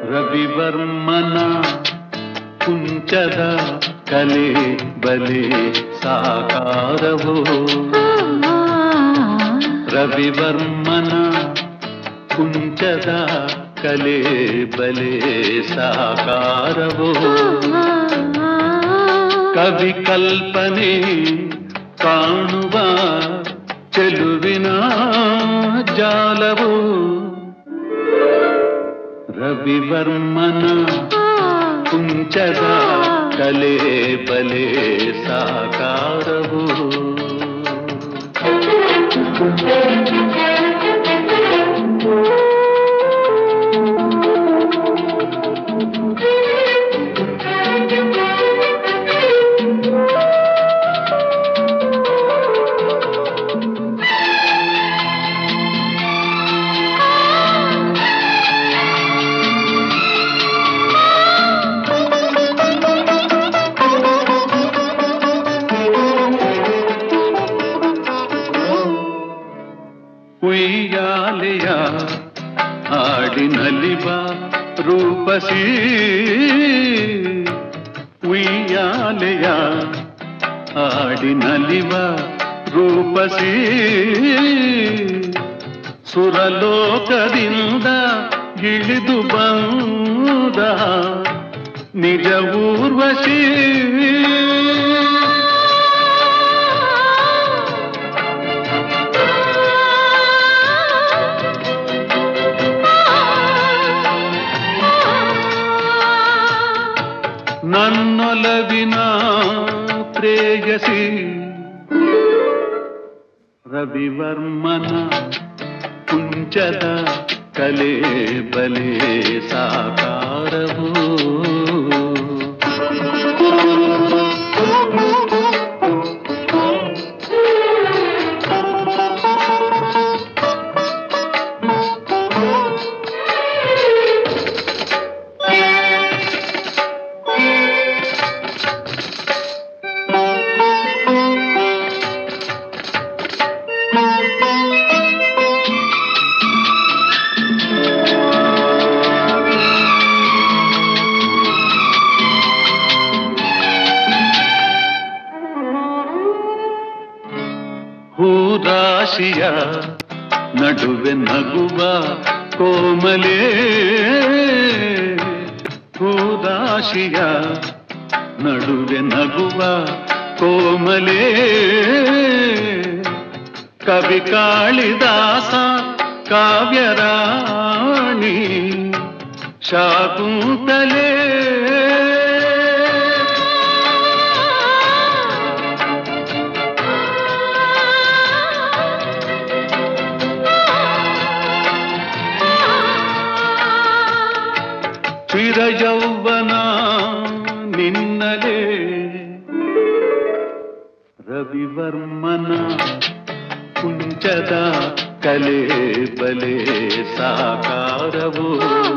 ರವಿವರ್ಮನ ಕುಂಚದ ಕಲೆ ಬಲೆ ಸಾಕಾರವೋ ರವಿವರ್ಮನ ಕುಂಚದ ಕಲೆ ಬಲೆ ಸಾಕಾರವೋ ಕವಿ ಕಲ್ಪನೆ ಕಾಣುವ ಚೆಲುವಿನ ಜಾಲವೋ ರವಿವರ್ಮನ ಕುಂಚದ ಕಲೆ ಬಲೆ ಸಾಕಾರವೋ ಉಯ್ಯಾಲೆಯ ಹಾಡಿನಲಿವ ರೂಪಸಿ ಉಯ್ಯಾಲೆಯ ಹಾಡಿನಲಿವ ರೂಪಸಿ ಸುರಲೋಕದಿಂದ ಇಳಿದು ಬಂದ ನಿಜ ಊರ್ವಶಿ ನನ್ನೊಲವಿನ ಪ್ರೇಯಸಿ ರವಿವರ್ಮನ ಕುಂಚದ ಕಲೆ ಬಲೆ ಸಾಕಾರವೋ ಹೂರಾಶಿಯ ನಡುವೆ ನಗುವ ಕೋಮಲೆ ಹೂರಾಶಿಯ ನಡುವೆ ನಗುವ ಕೋಮಲೆ ಕವಿ ಕಾಳಿದಾಸ ಕಾವ್ಯರಾಣಿ ಶಾಕುಂತಲೆ ಚಿರ ಯೌವನ ನಿನ್ನಲೇ ರವಿವರ್ಮನ ಕುಂಚದ ಕಲೆ ಬಲೆ ಸಾಕಾರವೋ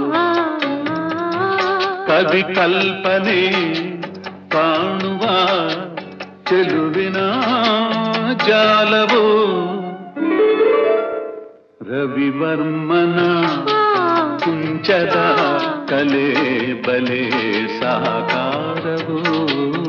ಕವಿ ಕಲ್ಪನೆ ಕಾಣುವ ಚೆಲುವಿನ ಜಾಲವೋ ರವಿವರ್ಮನ ಕುಂಚದ ಕಲೆ ಬಲೆ ಸಾಕಾರವೋ